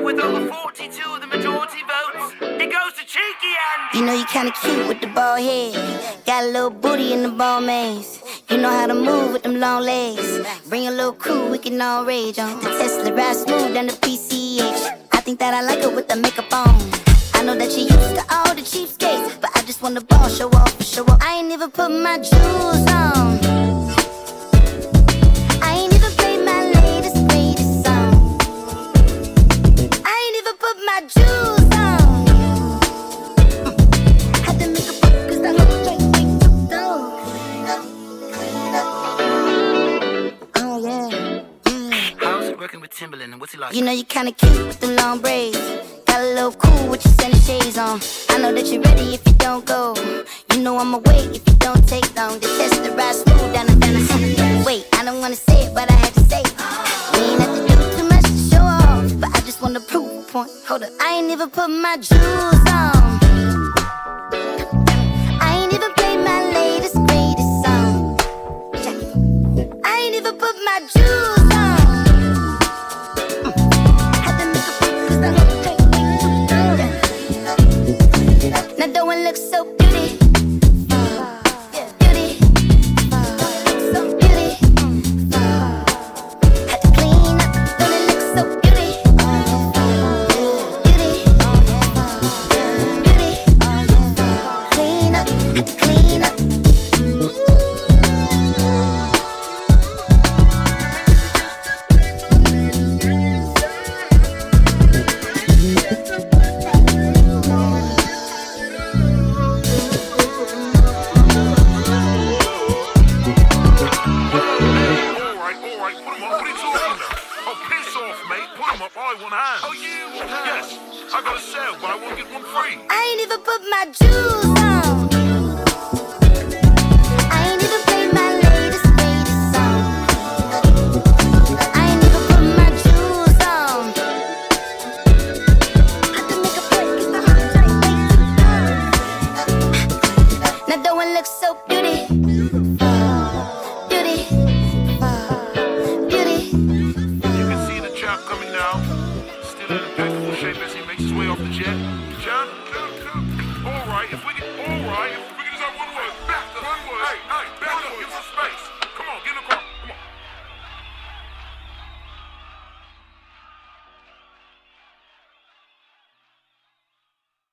with over 42 of the majority votes, it goes to Cheeky Andy. You know you kinda cute with the bald head. Got a little booty in the ball maze. You know how to move with them long legs. Bring a little crew, we can all rage on. The Tesla ride smooth down the PCH. I think that I like her with the makeup on. I know that you used to all the cheapskates, but I just want the ball, show off, show up. I ain't even put my jewels on. I ain't even played my latest, greatest song. I ain't even put my jewels on. Had to make a book cause I look straight too dope. Oh yeah. How's it working with Timberland and what's he like? You know you kinda cute with the long braids. Got a little cool with your sunny shades on. I know that you're ready if you don't go. You know I'ma wait if you don't take long. The test the ride smooth down the wait, I don't wanna say it, but I had to say it. We ain't have to do too much to show off, but I just wanna prove a point. Hold up, I ain't even put my jewels on. I ain't even played my latest, greatest song. Check it. I ain't even put my jewels on. Now don't it look so beauty? Beauty. So beauty. Had to clean up. Don't it look so beauty? Beauty. Beauty. Clean up. Clean up. Yes, I got a sale, but I won't get one free. I ain't even put my jewels on. I ain't even played my latest, greatest song. I ain't even put my jewels on. Had to make a break 'cause the heart rate ain't too low. Now don't it look so beauty? Beauty. Beauty. You can see the chap coming now. Still in a beautiful shape as he makes his way off the jet. Jump. All right, if we get